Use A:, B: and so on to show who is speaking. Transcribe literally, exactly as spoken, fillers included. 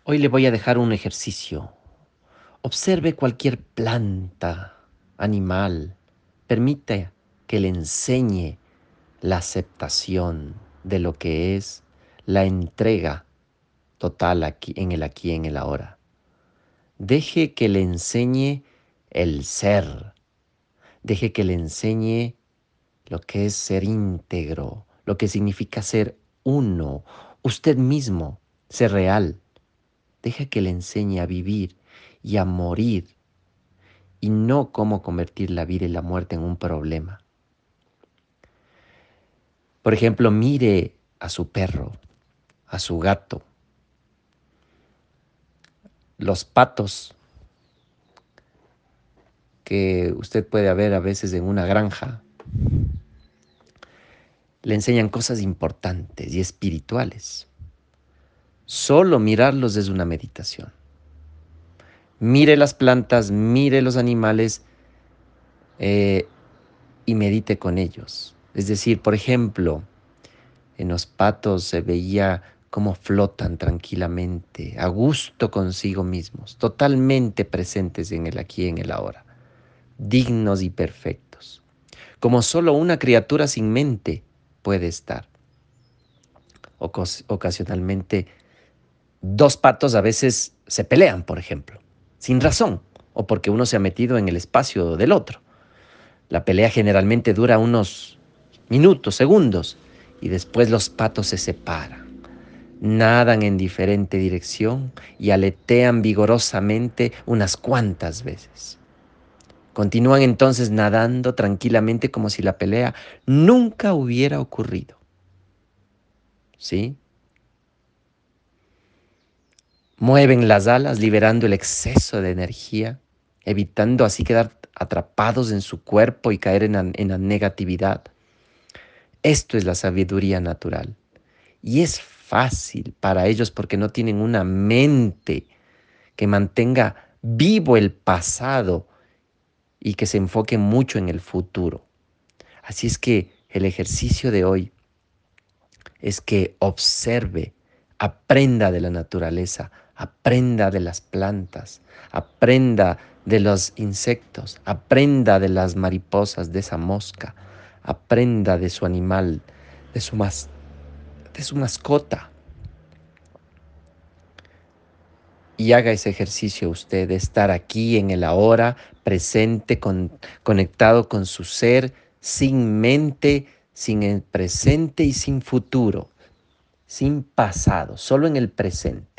A: Hoy le voy a dejar un ejercicio. Observe cualquier planta, animal. Permite que le enseñe la aceptación de lo que es la entrega total aquí, en el aquí, en el ahora. Deje que le enseñe el ser. Deje que le enseñe lo que es ser íntegro, lo que significa ser uno, usted mismo, ser real. Deja que le enseñe a vivir y a morir y no cómo convertir la vida y la muerte en un problema. Por ejemplo, mire a su perro, a su gato, los patos que usted puede ver a veces en una granja, le enseñan cosas importantes y espirituales. Solo mirarlos es una meditación. Mire las plantas, mire los animales eh, y medite con ellos. Es decir, por ejemplo, en los patos se veía cómo flotan tranquilamente, a gusto consigo mismos, totalmente presentes en el aquí y en el ahora, dignos y perfectos, como solo una criatura sin mente puede estar. Ocos- ocasionalmente, dos patos a veces se pelean, por ejemplo, sin razón, o porque uno se ha metido en el espacio del otro. La pelea generalmente dura unos minutos, segundos, y después los patos se separan. Nadan en diferente dirección y aletean vigorosamente unas cuantas veces. Continúan entonces nadando tranquilamente como si la pelea nunca hubiera ocurrido. ¿Sí? Mueven las alas liberando el exceso de energía, evitando así quedar atrapados en su cuerpo y caer en la, en la negatividad. Esto es la sabiduría natural. Y es fácil para ellos porque no tienen una mente que mantenga vivo el pasado y que se enfoque mucho en el futuro. Así es que el ejercicio de hoy es que observe, aprenda de la naturaleza, aprenda de las plantas, aprenda de los insectos, aprenda de las mariposas, de esa mosca, aprenda de su animal, de su, mas, de su mascota. Y haga ese ejercicio usted de estar aquí en el ahora, presente, con, conectado con su ser, sin mente, sin el presente y sin futuro, sin pasado, solo en el presente.